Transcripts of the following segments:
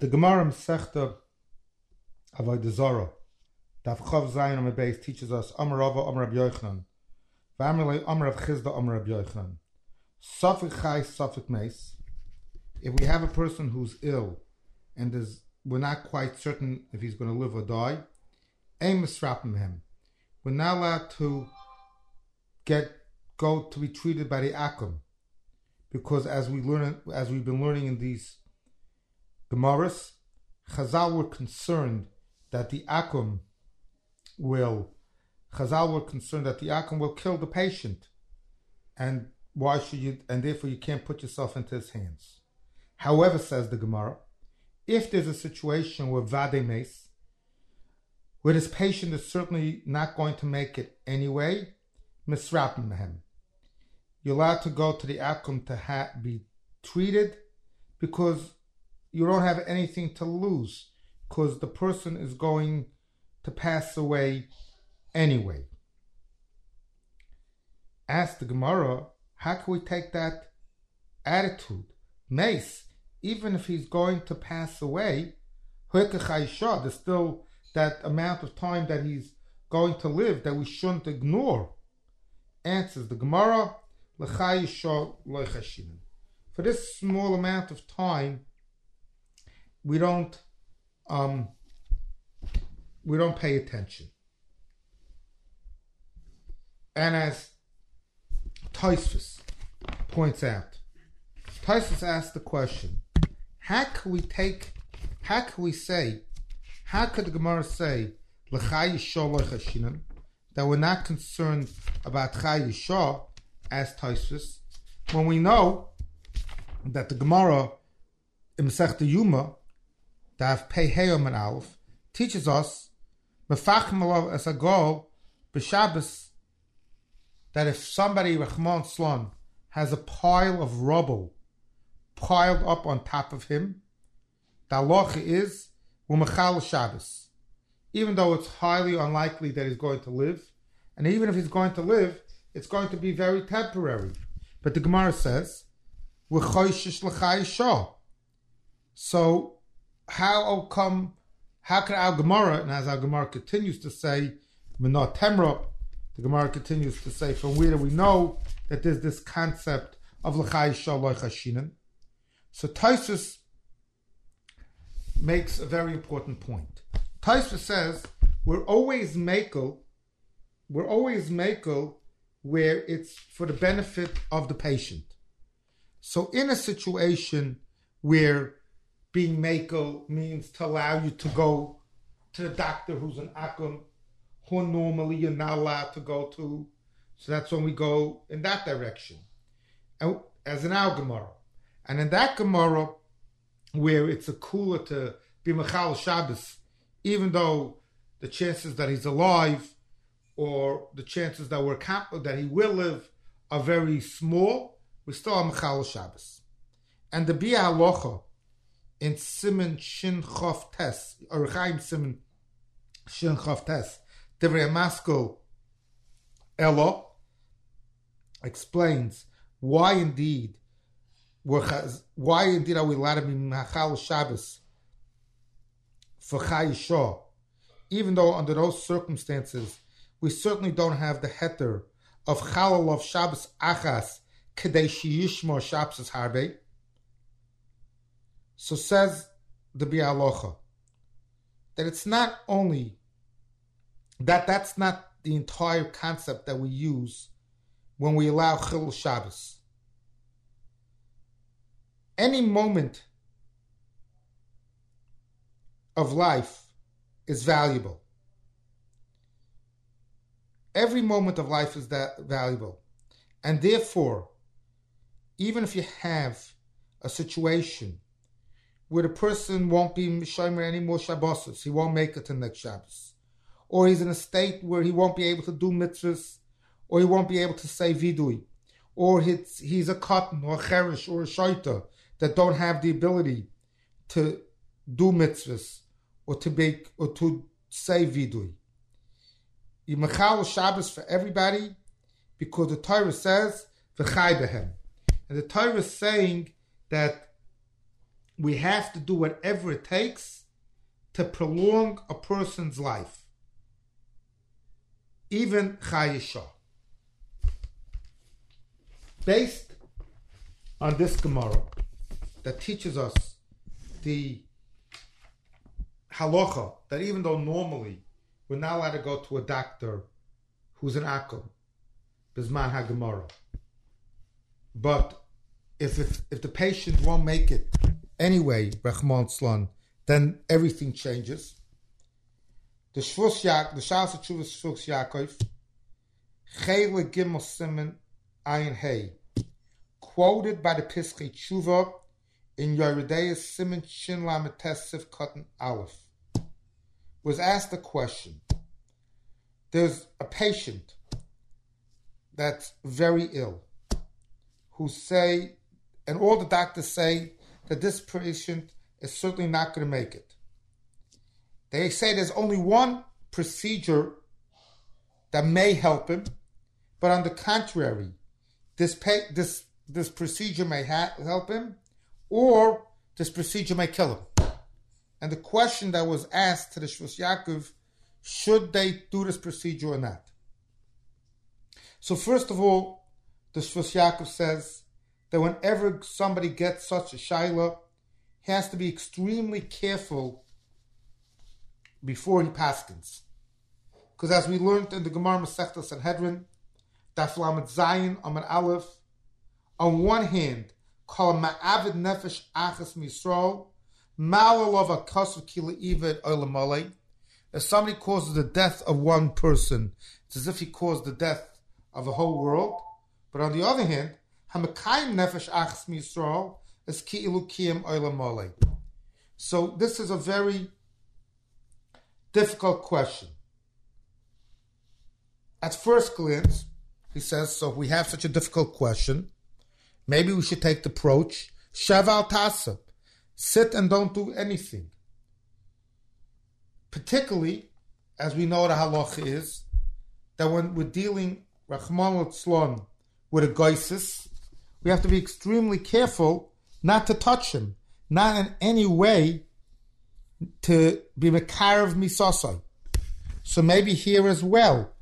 The Gemara Masechta Avodah Zarah, Daf Chav Zayin on the base, teaches us Amar Rava, Amar Rabbi Yochanan, V'Amar Amar Rav Chizda, Amar Rabbi Yochanan. Safek Chai, Safek Meis. If we have a person who's ill and we're not quite certain if he's going to live or die, Ein Misrapim him. We're not allowed to go to be treated by the Akum, because as we've been learning in these Gemaras, Chazal were concerned that the Akum will kill the patient, and therefore you can't put yourself into his hands. However, says the Gemara, if there's a situation where Vade Meis, where this patient is certainly not going to make it anyway, Misrapim him. You're allowed to go to the Akum to be treated, because you don't have anything to lose, because the person is going to pass away anyway. Ask the Gemara, how can we take that attitude? Mace, even if he's going to pass away, there's still that amount of time that he's going to live that we shouldn't ignore. Answers the Gemara, for this small amount of time, we don't pay attention. And as Tosfos points out, Tosfos asked the question, how could the Gemara say that we're not concerned about Chai Yisha as Tosfos, when we know that the Gemara in Masechta Yuma, Daf Pei Heyom and Aleph, teaches us Mefachim Alav as a goal b'Shabbos, that if somebody, Rachman Slon, has a pile of rubble piled up on top of him, the halacha is Umechal Shabbos, even though it's highly unlikely that he's going to live, and even if he's going to live, it's going to be very temporary. But the Gemara says, so how could our Gemara, and as our Gemara continues to say, Menot Temra, the Gemara continues to say, from where do we know that there's this concept of L'chai Shaloi Chashinan? So Tosfos makes a very important point. Tosfos says, we're always makel where it's for the benefit of the patient. So in a situation where being makel means to allow you to go to the doctor who's an akum, who normally you're not allowed to go to, so that's when we go in that direction, and as in our Gemara. And in that Gemara, where it's a cooler to be Mechal Shabbos, even though the chances that he's alive or the chances that he will live are very small, we still are Mechal Shabbos. And the Bia Halacha in Siman Shin Chof Tes, or Chaim Siman Shin Chof Tes, Divrei Maskil Elo, explains why indeed are we allowed to be Mechal Shabbos for Chai Yisha, even though under those circumstances we certainly don't have the heter of Chalal of Shabbos Achas Kedei Sheyishmor Shabbos Harbe. So says the Bia Halacha that it's not only that's not the entire concept that we use when we allow Chilul Shabbos. Any moment of life is valuable. Every moment of life is that valuable. And therefore, even if you have a situation where the person won't be Shomer any more Shabbos, he won't make it to next Shabbos, or he's in a state where he won't be able to do mitzvahs, or he won't be able to say vidui, or he's a cotton, or a cherish, or a shaita that don't have the ability to do mitzvahs, or to bake, or to say vidui. You mechal Shabbos for everybody, because the Torah says v'chai behem, and the Torah is saying that we have to do whatever it takes to prolong a person's life. Even Chayisha. Based on this Gemara that teaches us the halacha that even though normally we're not allowed to go to a doctor who's an akum, Bizman HaGemara, but if the patient won't make it anyway, Rachman Tzlan, then everything changes. The Shvus Shvus Yaakov, Chele Gimel Simen Ayin Hey, quoted by the Pischei Tshuva in Yeridei Simen Shin Lamed Tesif Katan Aleph, was asked a question. There's a patient that's very ill, who say, and all the doctors say that this patient is certainly not going to make it. They say there's only one procedure that may help him, but on the contrary, this procedure may help him, or this procedure may kill him. And the question that was asked to the Shvus Yaakov, should they do this procedure or not? So first of all, the Shvus Yaakov says that whenever somebody gets such a shaila, he has to be extremely careful before he paskins. Because as we learned in the Gemara Masechta Sanhedrin, Daf Lamed Zayin Amud Aleph, on one hand, Kol Ma'avid Nefesh Achas Misrael, Ma'alalov HaKasav Ki Le'ived Olam Malei. If somebody causes the death of one person, it's as if he caused the death of the whole world. But on the other hand, Hamakayim Nefesh Achas Misrael is Ki Ilu Kiyim Olam Malei. So this is a very difficult question. At first glance, he says, so if we have such a difficult question, maybe we should take the approach, Shaval Tasa, sit and don't do anything. Particularly, as we know the halacha is, that when we're dealing, Rachman Litzlan, with a goisis, we have to be extremely careful not to touch him, not in any way to be mekarev misasai. So maybe here as well,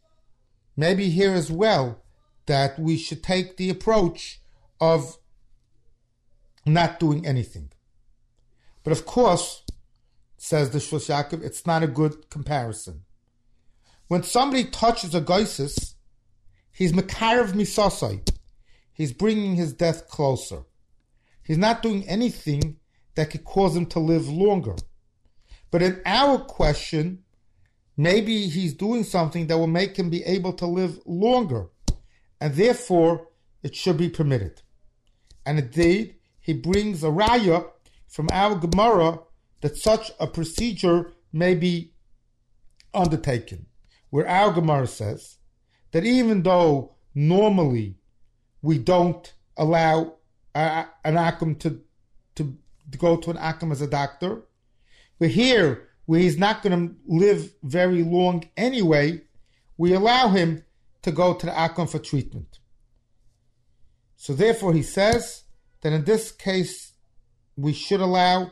that we should take the approach of not doing anything. But of course, says the Shvus Yaakov, it's not a good comparison. When somebody touches a goisis, he's mekarev misasai. He's bringing his death closer. He's not doing anything that could cause him to live longer. But in our question, maybe he's doing something that will make him be able to live longer, and therefore it should be permitted. And indeed, he brings a raya from our Gemara that such a procedure may be undertaken, where our Gemara says that even though normally we don't allow an akum to go to an akum as a doctor, but here, where he's not going to live very long anyway, we allow him to go to the akum for treatment. So therefore he says that in this case, we should allow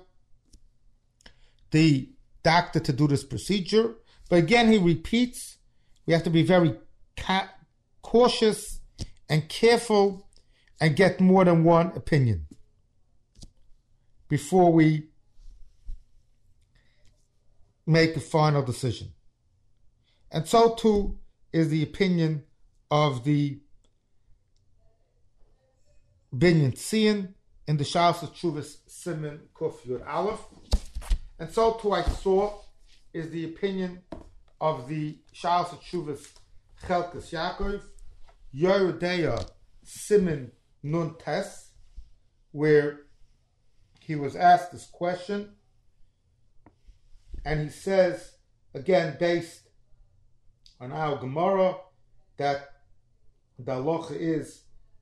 the doctor to do this procedure. But again, he repeats, we have to be very cautious and careful and get more than one opinion before we make a final decision. And so too is the opinion of the Binyan Tzion in the Shalos Tshuvas Siman Kuf Yud Aleph. And so too I saw is the opinion of the Shalos Tshuvas Chelkas Yaakov, Yeridei Siman Nun Tes, where he was asked this question, and he says, again, based on our Gemara, that the halacha is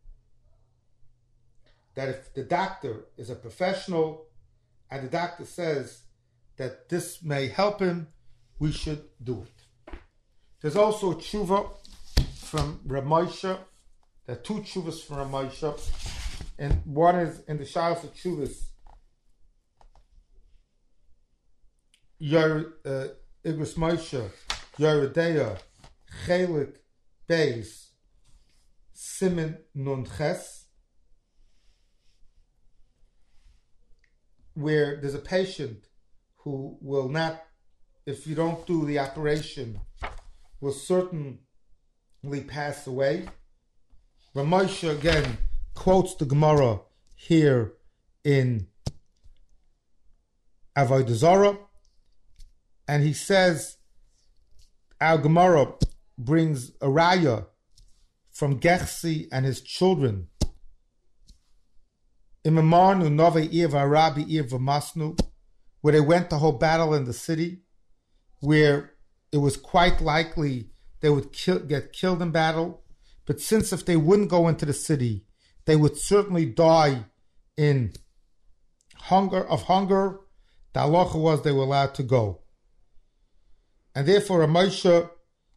that if the doctor is a professional and the doctor says that this may help him, we should do it. There's also a tshuva from Rav Moshe. There are two tshuvas from Rav Moshe, and one is in the Shalos Tshuvas Igros Moshe, Yeridea, Chelik Beis, Simen Nun Ches, where there's a patient who will not, if you don't do the operation, will certainly pass away. Ramosha again quotes the Gemara here in Avodah Zarah, and he says our Gemara brings a raya from Gechsi and his children. Imamarnu Nove Ir V'Arabi Ir V'Masnu, where they went to hold battle in the city, where it was quite likely they would get killed in battle. But since if they wouldn't go into the city, they would certainly die in hunger. The halacha was they were allowed to go. And therefore, Ramosha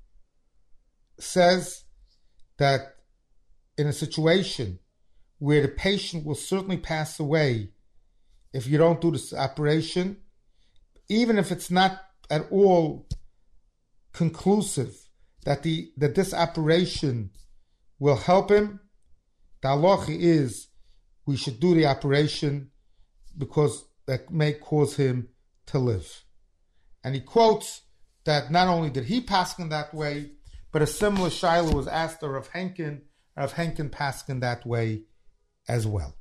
says that in a situation where the patient will certainly pass away if you don't do this operation, even if it's not at all conclusive that this operation will help him, the halacha is we should do the operation because that may cause him to live. And he quotes that not only did he paskin that way, but a similar shaila was asked of Henkin paskin that way as well.